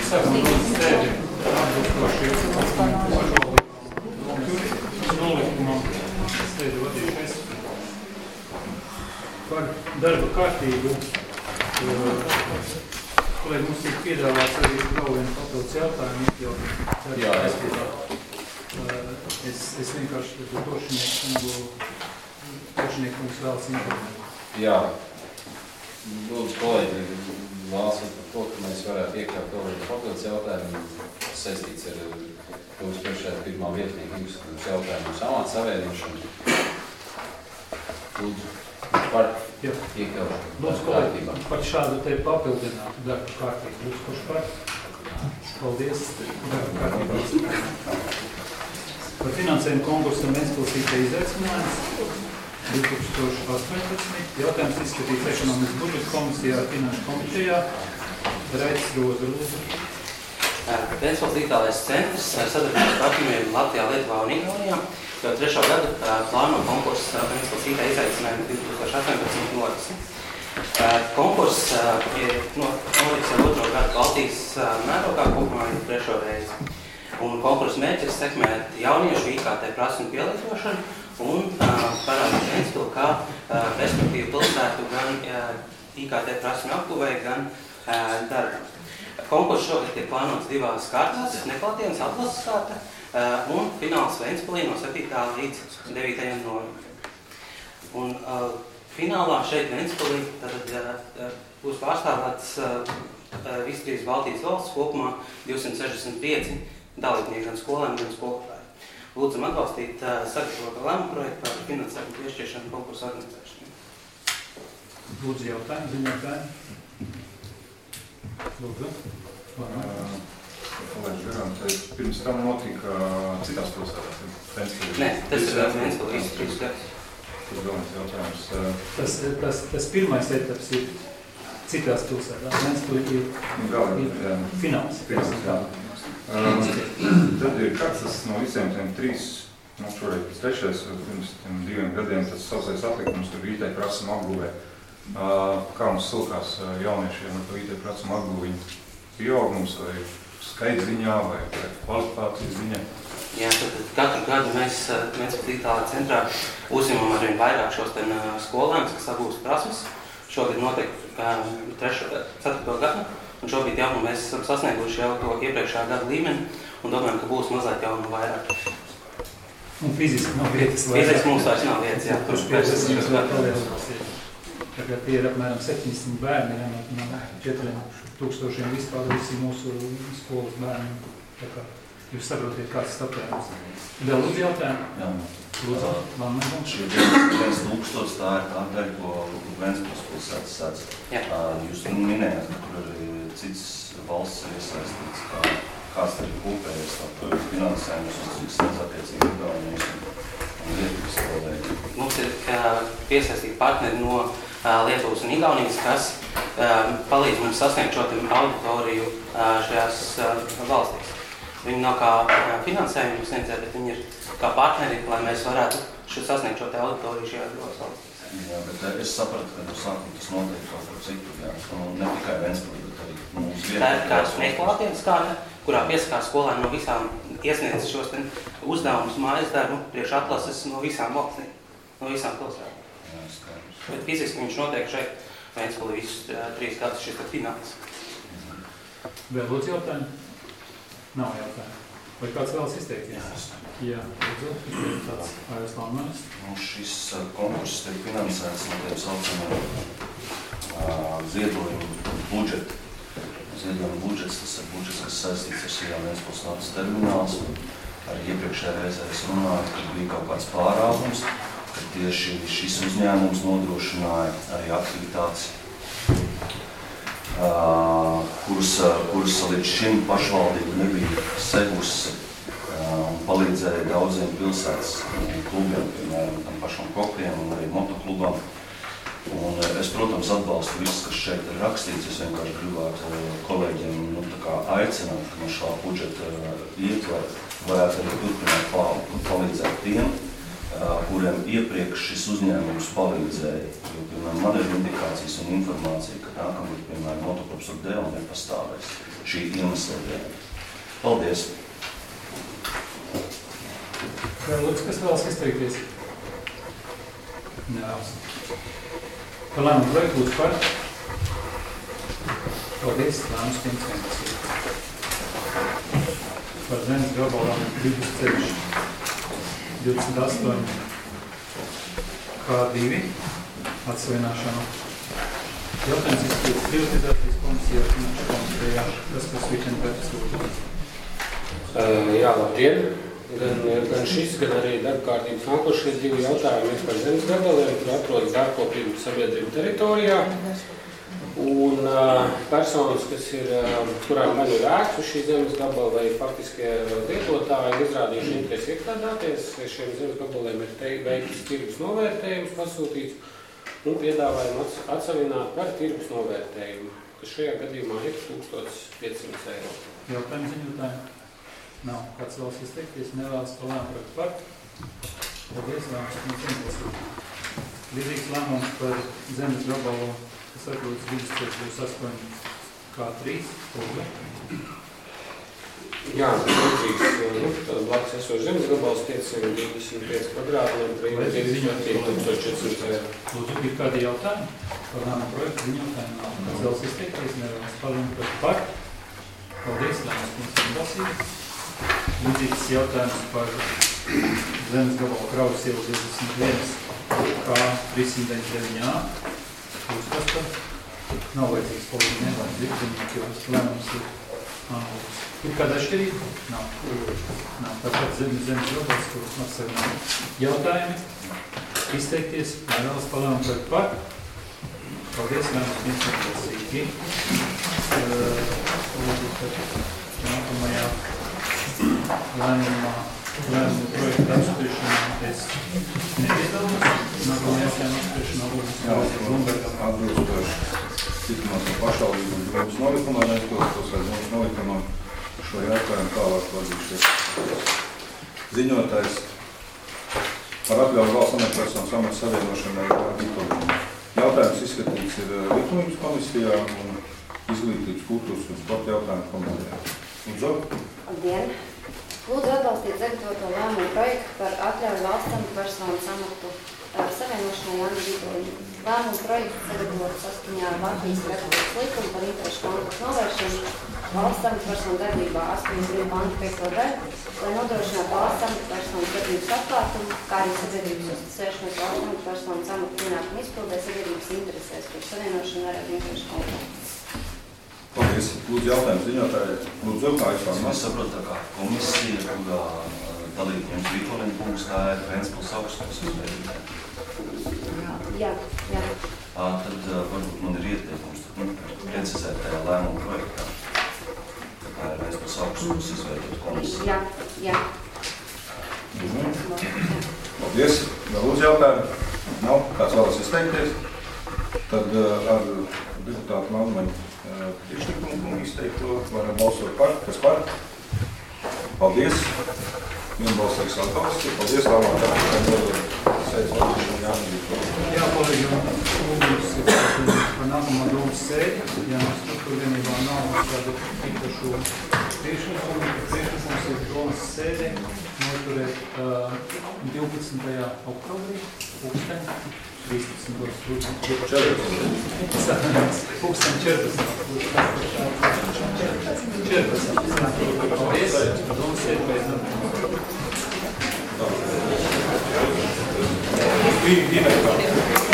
sākam lūdzu sēdi atbilstoši nolikumam sēdi vadīšais. Par darba kārtību. Kolēģi, mums ir piedāvāts arī vēl vienu papildus jautājumu, jo es vienkārši došinieku mums vēlas informēt. Jā. Lūdzu, kolēģi, vēlas par to, ka mēs varētu iekļaut vēl vienu papildus jautājumu, saistīts ar Lūdzu priekšsēdētāja pirmā vietnieka jautājumu amata savienošanu. Lūdzu, par iekļaušanu. Lūdzu, kolēģi, par šādu te papildinātu darba kārtību. Lūdzu, kurš par? Paldies. Darba kārtību. Par finansējumu konkursam Ventspils IT izaicinājums 2018. Jautājums izskatīts ekonomikas budžeta komisijā, finanšu komitejā. Raits Roza, lūdzu. Ventspils digitālais centrs sadarbības partneriem Latvijā, Lietuvā un Igaunijā jau 3. gadu plāno konkursu Ventspils IT izaicinājumu 2018 norisin. Konkurss ir noriks jau 2. gadu Baltijas mērogā, kopumā ir 3. reizi. Un konkursu mērķis sekmēt jauniešu IKT prasmu pielietošanu un parādīt Ventspilu kā perspektīvu pilsētu gan IKT prasmu apguvēju, gan darbam. Konkurss šogad ir plānots 2 kārtās, neklātienes atlases kārta un fināls Ventspilī no 7. līdz 9. novembrim. Un finālā šeit Ventspilī būs pārstāvēts visi 3 Baltijas valsts, kopumā 265 dalībnieki gan skolēni, gan skolotāji. Lūdzam atbalstīt sagatavotu lēmumu projektu par finansējumu piešķiršanu konkursu organizēšanu. Lūdzu jautājumu, ziņotāju. Lūdzu. Kolēģi Garam, pirms tam notika citās pilsētās? Nē, tas ir Ventspils visu 3 gadus. Tas galvenais jautājums. Tas pirmais etaps ir citās pilsētās. Ventspils ir fināls. Tad ir kāds tas no visiem tiem 3, šoreiz pēc 3. pirms 2 gadiem, tas sausais atlikums, tur IT prasuma apguvē. Kā mums silkās jauniešiem ar to IT prasuma apguviņu pieaugums vai skaita ziņā vai kvalifikācijas ziņā? Jā, tad katru gadu mēs Ventspils digitālajā centrā uzņemam arvien vairāk šos skolēnus, kas apgūst prasmes. Šogad notiek 4. gadu, un šobrīd jau mēs esam sasnieguši jau to iepriekšējā gada līmeni un domājam, ka būs mazliet jau vairāk. Un fiziski nav vietas vairāk. Fiziski mums vairs nav vietas, jā. Tagad tie ir apmēram 700 bērni, no 4000 vispār visi mūsu skolas bērni. Tā kā jūs saprotiet, kāds tas apjēmums. Vēl lūdzu jautājumu? Jā. Lūdzu, Lamēn. Šī 1000 tā ir tā daļa, ko Ventspils pilsētas sēdz. Jūs minējāt, ka tur arī cits valsts ir iesaistīts, kāds ir kopējais finansējums un cik sēdz attiecīgi Igaunijas un Lietuvas kolēģi. Mums ir piesaistīti partneri no Lietuvas un Igaunijas, kas palīdz mums sasniegt šo auditoriju šajās valstīs. Viņi nav kā finansējumu sniedzēji, bet viņi ir kā partneri, lai mēs varētu sasniegt šo auditoriju šajās valstīs. Jā, bet es sapratu, ka no sākuma tas notiek kaut kur citur, jā. Ne tikai Ventspilī, bet arī mums vietā. Tā ir kāds neklātienes kārta, kurā piesakās skolēni no visām iesniedz šos uzdevumus mājas darbu priekš atlases no visām valstīm, no visām pilsētām. Jā, skaidrs. Bet fiziski viņš notiek šeit Ventspilī visus 3 gadus šis fināls. Vēl lūdzu jautājumu? Nav jautājumu. Vai kāds vēlas izteikties? Jā, lūdzu, tāds Aivis Lamēns. Šis konkurss tiek finansēts no tiem saucamiem ziedojumu budžetu. Ziedojumu budžets, tas ir budžets, kas saistīts ar Sijām Ventspils naftas termināls. Arī iepriekšējā reizē es runāju, kad bija kaut kāds pārāvums, ka tieši šis uzņēmums nodrošināja arī aktivitātes, kuras līdz šim pašvaldība nebija segusi un palīdzēja daudziem pilsētas klubiem, piemēram, tam pašam kokiem un arī motoklubam. Un es, protams, atbalstu visus, kas šeit ir rakstīts. Es vienkārši gribētu kolēģiem aicināt, ka no šā budžeta ietver varētu arī turpināt palīdzēt tiem, kuriem iepriekš šis uzņēmums palīdzēja. Jo, piemēram, man ir indikācijas un informācija, ka nākamgad, piemēram, motoklubs absurdē un nepastāvēs šī iemesla dēļ. Paldies! Vai lūdzu, kas vēlas izteikties? Nevēlas. Par lēmumu projektu lūdzu par. Paldies, lēmums pieņemts. Par zemes gabalām vidusceļš 28 K2 atsavināšanu. Jautājums izskatīt privatizācijas komisijā, finanšu komisijā, kas Vīteni Pēters lūdzu. Jā, labdien! Gan šis, gan arī darbkārtības nākošie 2 jautājumi ir par zemes gabaliem, kur atrodas dārkopību sabiedrību teritorijā. Un personas, kas ir, kurām vai ir ēks uz šī zemes gabala, vai faktiskie lietotāji izrādījuši interesi iegādāties, šiem zemes gabaliem ir veikts tirgus novērtējums pasūtīts un piedāvājam atsavināt par tirgus novērtējumu, kas šajā gadījumā ir 1500 eiro. Jautājums ziņotājiem? Nav. Kāds vēlas izteikties? Nevēlas par lēmumu projektu par? Paldies, lēmums pieņemts. Līdzīgs lēmums par zemes gabalu, kas atrodas vidusceļš 28 K3. Jā, līdzīgs blakus esošs zemes gabals 525 kvadrātmetri, 2400 eiro. Lūdzu, ir kādi jautājumi par lēmumu projektu ziņotājiem? Kāds vēlas izteikties? Nevēlas par lēmumu projektu par? Paldies, lēmums pieņemts. Līdzīgs jautājums par zemes gabalu Kraus ielu 21 K399A. Lūdzu, kas par? Nav vajadzīgs palīdzi, nevajadzīgs ziņot, jo lēmums ir ānlūdz. Ir kāda atšķirība? Nav. Tāpēc zemes gabals, kurus atsavinām. Jautājumi? Izteikties? Nevēlas par lēmumu projektu par? Paldies, lēmums pieņemts. Nākamajā lēmumu projektu apspriešanā es nepiedalos. Nākamajā jautājumu apspriešanā lūdzu Atbilstoši citinot ar pašvaldību un drūmas nolikumā, neizpilstos ar drūmas nolikumā šo jautājumu tālāk vadīšies. Ziņotājs par atļauju valsts amatpersonu samats savienošanai ar likumiem. Jautājums izskatīts ir likumības komisijā un izglītības, kultūras un sporta jautājumu komitejā. Lūdzu. Labdien! Lūdzu atbalstīt sagatavoto lēmumu projektu par atļauju valsts amatpersonu samatu savienošanai Jānis Vītoļiem. Lēmumu projektu sagatavot saskaņā ar Latvijas Republikas likumu par interešu konfliktu novēršanu valsts amatpersonu darbībā 8. pantu 5. daļu, lai nodrošinātu valsts amatpersonu darbības atklātumu, kā arī sabiedrības uzticēšanos valsts amatpersonu samatu pienākumu izpildē sabiedrības interesēs par savienošanu ar interešu konfliktu. Paldies. Lūdzu, jautājums ziņotāji. Lūdzu, kā izpārnās? Es saprotu, tā kā komisija, kurā dalībniekiem Vītolien kungs, tā ir Ventspils augstskolas izveidītāja. Jā. Tad varbūt man ir ieteikums precizēt tajā lēmumu projektā. Tā ir Ventspils augstskolas izveidot komisija. Jā. Paldies. Vēl lūdzu jautājumu? Nav. Kāds vēlas izteikties? Tad ar deputātu Malmaņu priekšlikumu un izteikto varam balsot par. Kas par? Paldies. Vienbalsīgs atbalsts. Paldies, Lāmā. Sēdes vadīšanu Jānis Vītoļiem. Jā, kolēģi, lūdzu par nākamā domas sēdi. Ja mums tur vienībā nav kādu īpašu priekšlikumu ir domas sēdi noturēt 12. oktobrī, pulksteni 13. Paldies, domas sēdi pēc tam. Bija